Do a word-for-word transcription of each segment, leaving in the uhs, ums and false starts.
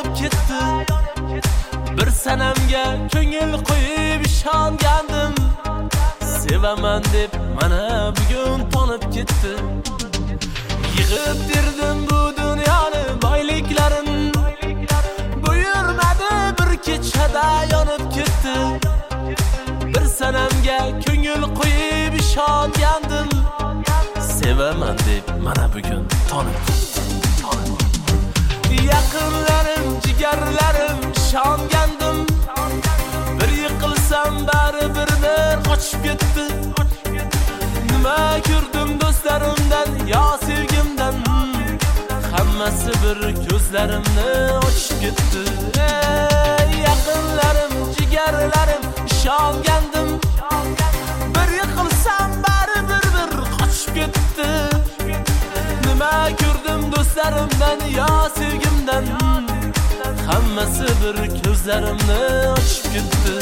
yonib ketdi. Bir sanamga ko'ngil qo'yib ishongandim. Sevaman deb mana bugun tonib ketdi. Yig'ib dirdim bu dunyoni boyliklarim, buyurmadi bir kechada yonib ketdi. Bir sanamga ko'ngil qo'yib ishongandim. Sevaman deb mana bugun tonib ketdi. Yaqinlarim, jigarlarim ishongandim. Bir yiqilsam bari birdan qochib ketdi. Nima ko'rdim do'stlarimdan yo sevgimdan, hammasi bir ko'zlarimni ochib ketdi. Yaqinlarim, jigarlarim ishongandim. Bir yiqilsam bari bir bir qochib ketdi. Nima ko'rdim do'stlarimdan yo sevgimdan, hammasi bir ko'zlarimni ochib ketdi.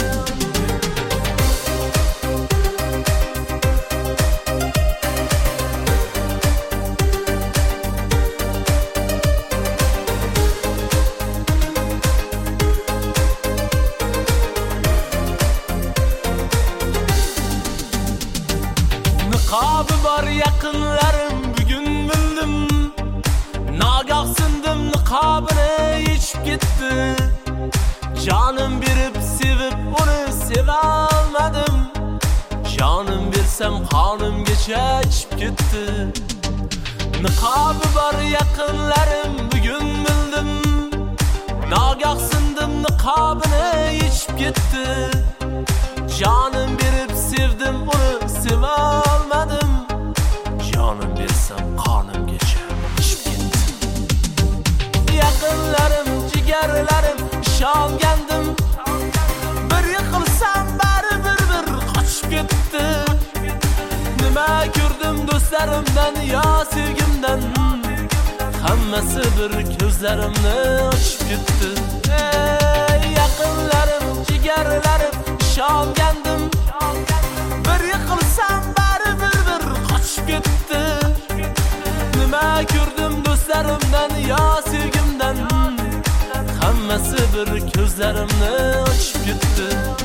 Niqobi bor yaqinlarim bugun bildim. Nagah sindim, niqobini yechib ketdi. Jonim berib sevib uni seva olmadim. Jonim bersam qonimgacha ichib ketdi. Niqobi bor yaqinlarim bugun bildim. Nagah sindim, niqobini yechib ketdi. Jonim berib sevdim uni seva olmadim. Jonim bersam qonimgacha ichib ketdi. Yaqinlarim, jigarlarim ishongandim. Bir yiqilsam bari bir bir qochib ketdi. Nima ko'rdim do'stlarimdan yo sevgimdan, hammasi bir ko'zlarimni ochib ketdi. Yaqinlarim, jigarlarim ishongandim. Bir yiqilsam bari bir bir qochib ketdi. Nima ko'rdim do'stlarimdan yo sevgimdan, hammasi bir ko'zlarimni ochib ketdi.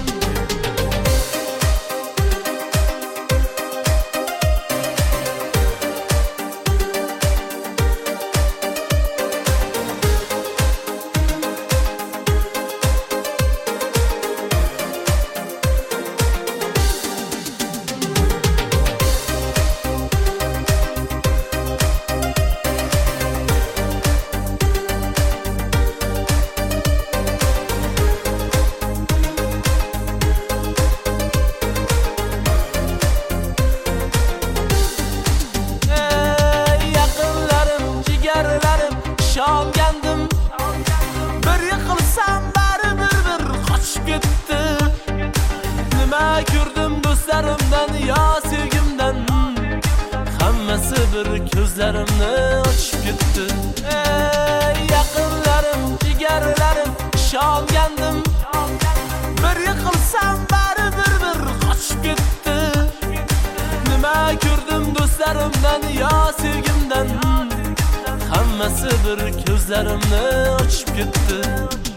Ishongandim. Bir yiqilsam bari bir bir qochib ketdi. Nima ko'rdim do'stlarimdan yo sevgimdan, hammasi bir ko'zlarimni ochib ketdi. Yaqinlarim, jigarlarim ishongandim. Bir yiqilsam bari bir bir qochib ketdi. Nima ko'rdim do'stlarimdan yo sevgimdan, hammasi bir ko'zlarimni ochib ketdi.